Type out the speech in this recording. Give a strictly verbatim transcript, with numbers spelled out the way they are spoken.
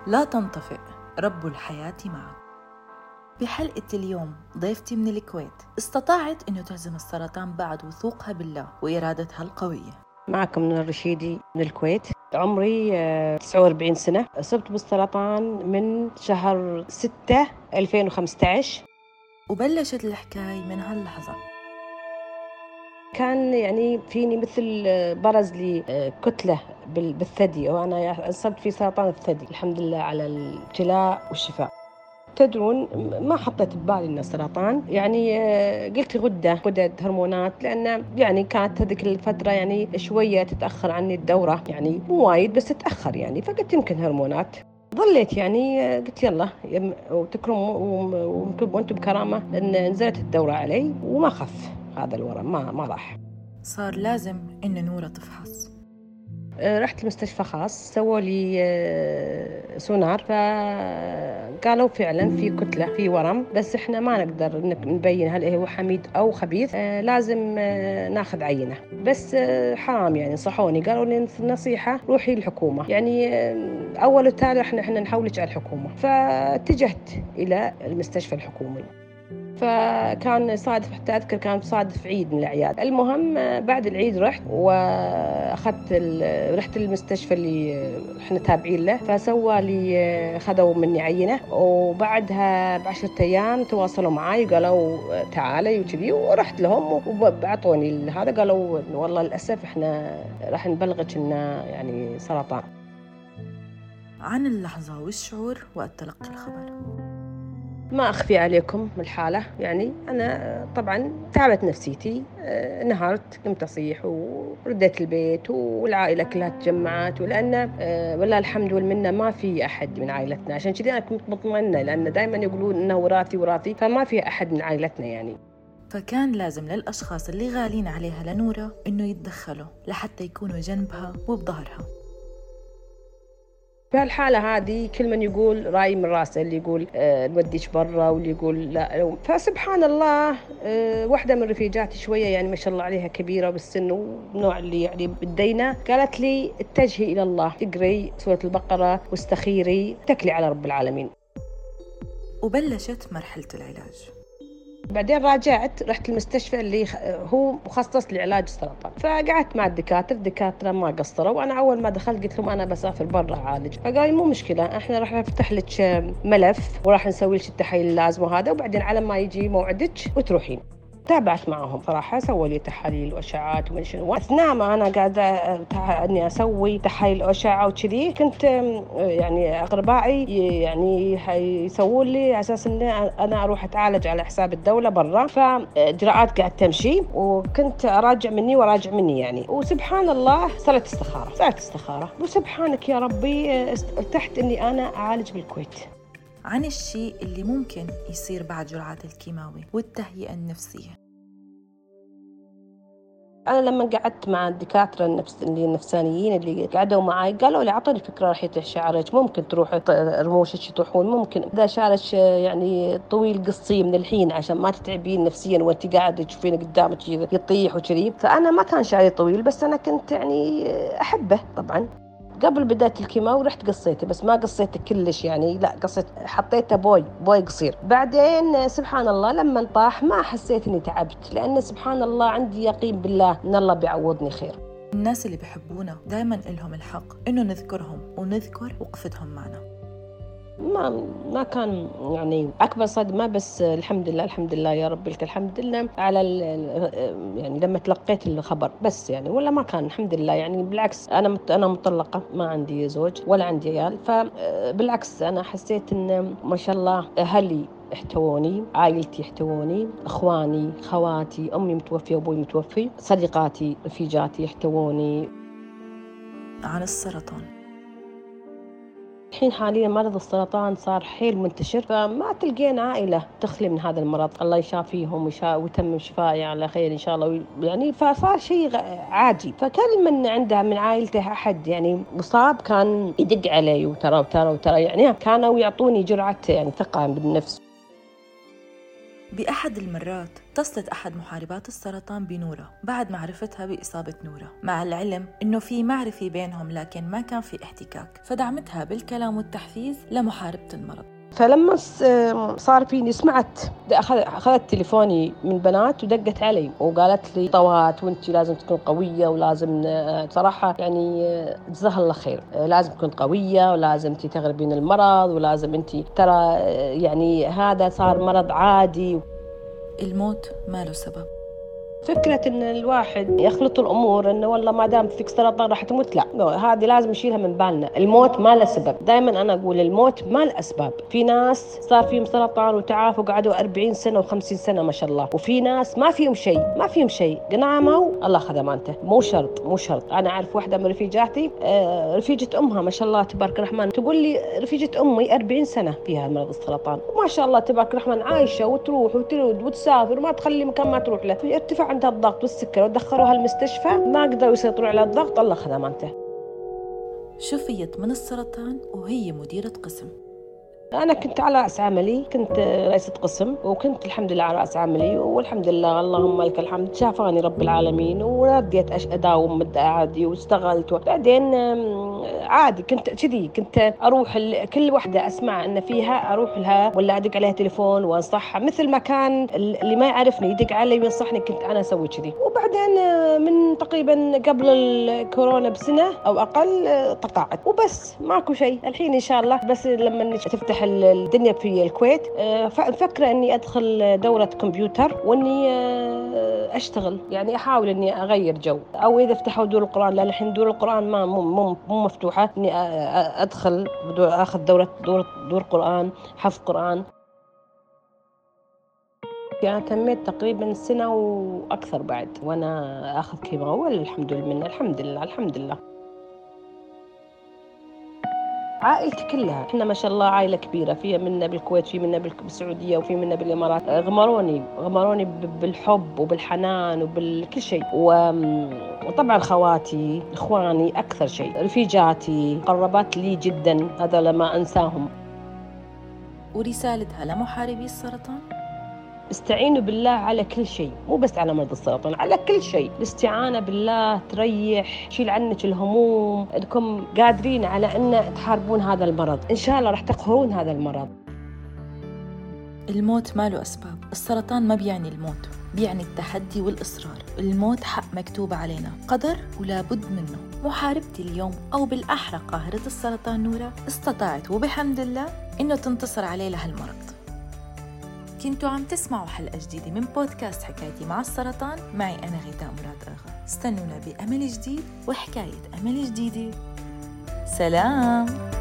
لا تنطفئ رب الحياة معك. بحلقة اليوم ضيفتي من الكويت استطاعت أنه تهزم السرطان بعد وثوقها بالله وإرادتها القوية. معكم من الرشيدي من الكويت. عمري تسعة وأربعين سنة. أصبت بالسرطان من شهر ستة ألفين وخمسة عشر. وبلشت الحكاية من هاللحظة. كان يعني فيني مثل برز لي كتلة بالثدي، وأنا أصبت في سرطان الثدي. الحمد لله على الابتلاء والشفاء. تدرون ما حطيت ببالي إنه سرطان، يعني قلت غدة غدد هرمونات، لأن يعني كانت هذيك الفترة يعني شوية تتأخر عني الدورة، يعني مو وايد بس تتأخر يعني، فقلت يمكن هرمونات. ظليت يعني قلت يلا وتكرم وانتم بكرامة إن نزلت الدورة علي وما خف هذا الورم، ما ما راح. صار لازم إن نورة تفحص. رحت المستشفى خاص، سووا لي سونار، فقالوا فعلا في كتلة، في ورم، بس احنا ما نقدر نبين هل هو حميد او خبيث، لازم ناخذ عينة. بس حرام يعني، صحوني قالوا لي نصيحة روحي الحكومة، يعني اول وتالي احنا احنا نحولك على الحكومة. فاتجهت الى المستشفى الحكومي، فكان صادف، حتى أذكر كان صادف عيد من الأعياد. المهم بعد العيد رحت وأخذت رحت المستشفى اللي إحنا تابعين له، فسوى لي خذوا مني عينة، وبعدها بعشرة أيام تواصلوا معي وقالوا تعالي وكذي، ورحت لهم وبعطوني هذا، قالوا والله للأسف إحنا راح نبلغك إنه يعني سرطان. عن اللحظة والشعور وقت تلقي الخبر. ما أخفي عليكم الحالة، يعني أنا طبعاً تعبت نفسيتي، نهارت، قمت أصيح ورديت البيت والعائلة كلها تجمعت، ولأن والله الحمد والمنة ما في أحد من عائلتنا، عشان كذا أنا كنت مطمئنة، لأن دائماً يقولون إنه وراثي وراثي، فما في أحد من عائلتنا يعني. فكان لازم للأشخاص اللي غالين عليها لنورة إنه يتدخلوا لحتى يكونوا جنبها وبظهرها. في هالحالة هذه كل من يقول رأي من راسه، اللي يقول أه نوديش برا، واللي يقول لا. فسبحان الله أه واحدة من رفيجاتي شوية يعني ما شاء الله عليها كبيرة بالسن ونوع اللي يعني بالدينة، قالت لي اتجهي إلى الله، اقري سورة البقرة واستخيري، تكلي على رب العالمين. وبلشت مرحلة العلاج. بعدين راجعت، رحت المستشفى اللي هو مخصص لعلاج السرطان، فقعدت مع الدكاترة، الدكاترة ما قصروا، وأنا أول ما دخلت قلت لهم أنا بسافر برا أعالج، فقالوا مو مشكلة، إحنا راح نفتح لك ملف وراح نسوي لك التحاليل اللازمة وهذا، وبعدين على ما يجي موعدك وتروحين. تابعت معهم صراحة، سووا لي تحاليل وأشعات ومن شنو. أثناء ما أنا قاعدة إني أسوي تحاليل وأشعة وكذي، كنت يعني أقربائي يعني يسوون لي على أساس إن أنا أروح أتعالج على حساب الدولة برا، فإجراءات قاعد تمشي، وكنت أراجع مني وراجع مني يعني. وسبحان الله صارت استخارة، صارت استخارة، وسبحانك يا ربي ارتحت إني أنا أعالج بالكويت. عن الشيء اللي ممكن يصير بعد جرعات الكيماوي والتهيئة النفسية. أنا لما قعدت مع الدكاترة النفس اللي النفسانيين اللي قعدوا معي، قالوا لي أعطوني فكرة رح شعرك، ممكن تروح رموشك يطيحون، ممكن إذا شعرك يعني طويل قصي من الحين عشان ما تتعبين نفسيا وأنت قاعدة تشوفين قدامك يطيح وكذي. فأنا ما كان شعري طويل، بس أنا كنت يعني أحبه طبعا. قبل بداية الكيماوي رحت قصيته، بس ما قصيته كلش يعني، لا قصيت حطيته بوي بوي قصير. بعدين سبحان الله لما طاح ما حسيت اني تعبت، لأن سبحان الله عندي يقين بالله ان الله بيعوضني خير. الناس اللي بيحبونا دائما لهم الحق انه نذكرهم ونذكر وقفتهم معنا. ما ما كان يعني أكبر صدمة، بس الحمد لله الحمد لله يا رب لك الحمد لله على يعني لما تلقيت الخبر، بس يعني ولا ما كان الحمد لله يعني. بالعكس أنا أنا مطلقة، ما عندي زوج ولا عندي عيال، فبالعكس أنا حسيت إن ما شاء الله أهلي احتووني، عائلتي احتووني، اخواني، خواتي، امي متوفيه وابوي متوفي، صديقاتي رفيجاتي احتووني. عن السرطان. الحين حاليا مرض السرطان صار حيل منتشر، فما تلقين عائلة تخلي من هذا المرض، الله يشافيهم ويتمم شفائي على خير إن شاء الله يعني. فصار شيء عادي، فكل من عندها من عائلته أحد يعني مصاب كان يدق علي وترى وترى وترى يعني، كانوا يعطوني جرعة يعني ثقة بالنفس. بأحد المرات اتصلت أحد محاربات السرطان بنورة بعد معرفتها بإصابة نورة، مع العلم إنه في معرفة بينهم لكن ما كان في احتكاك، فدعمتها بالكلام والتحفيز لمحاربة المرض. فلما صار فيني سمعت أخذت تليفوني من بنات ودقت علي وقالت لي طوات وانت لازم تكون قوية ولازم صراحة يعني جزاها الله خير، لازم تكون قوية ولازم انت تغلبين المرض ولازم انت ترى يعني هذا صار مرض عادي. الموت ما له سبب. فكرة إن الواحد يخلط الأمور إنه والله ما دام فيك سرطان راح تموت، لا، هذه لازم نشيلها من بالنا. الموت ما له سبب، دائما أنا أقول الموت ما له أسباب. في ناس صار فيهم سرطان وتعافوا قعدوا أربعين سنة وخمسين سنة ما شاء الله، وفي ناس ما فيهم شيء ما فيهم شيء قناموا الله خذ أمانته. مو شرط مو شرط. أنا أعرف واحدة من رفيجاتي آه رفيجة أمها ما شاء الله تبارك الرحمن، تقول لي رفيجة أمي أربعين سنة فيها مرض السرطان وما شاء الله تبارك الرحمن عايشة وتروح وترد وتسافر وما تخلي مكان ما تروح له. ارتفاع عندها الضغط والسكر ودخلوها المستشفى ما قدروا يسيطروا على الضغط الله خذ أمانته. شفيت من السرطان وهي مديرة قسم. أنا كنت على رأس عملي، كنت رئيسة قسم وكنت الحمد لله على رأس عملي والحمد لله اللهم لك الحمد شافاني رب العالمين ورديت أداوم مدة عادي واشتغلت. وبعدين عادي كنت كذي كنت أروح كل واحدة أسمع أن فيها أروح لها ولا أدق عليها تليفون وأنصحها، مثل ما كان اللي ما يعرفني يدق علي وينصحني كنت أنا أسوي كذي. وبعدين من تقريبا قبل الكورونا بسنة أو أقل تقاعدت وبس ماكو شيء الحين إن شاء الله. بس لما تفتح الدنيا في الكويت ففكرة أني أدخل دورة كمبيوتر وأني أشتغل، يعني أحاول أني أغير جو، أو إذا فتحوا دور القرآن، لأن الحين دور القرآن ما مو مو مفتوحة، أني أدخل أخذ دورة دور دور قرآن حفظ قرآن. يعني تميت تقريبا سنة وأكثر بعد وأنا أخذ كيماوي والحمد لله الحمد لله الحمد لله. عائلتي كلها احنا ما شاء الله عائلة كبيرة، فيها منا بالكويت في منا بالسعودية وفي منا بالإمارات. غمروني غمروني بالحب وبالحنان وبالكل شيء. وطبعا خواتي إخواني أكثر شيء، رفيجاتي قربات لي جدا، هذا لما أنساهم. ورسالتها لمحاربي السرطان: استعينوا بالله على كل شيء، مو بس على مرض السرطان، على كل شيء. الاستعانة بالله تريح، تشيل عنك الهموم، انكم قادرين على ان تحاربون هذا المرض، ان شاء الله راح تقهرون هذا المرض. الموت ما له اسباب، السرطان ما بيعني الموت، بيعني التحدي والإصرار. الموت حق مكتوب علينا، قدر ولا بد منه. محاربتي اليوم أو بالأحرى قاهرة السرطان نورة استطاعت وبحمد الله إنه تنتصر عليه لهالمرض. كنتوا عم تسمعوا حلقة جديدة من بودكاست حكايتي مع السرطان، معي أنا غيداء مراد آغا. استنونا بأمل جديد وحكاية أمل جديدة. سلام.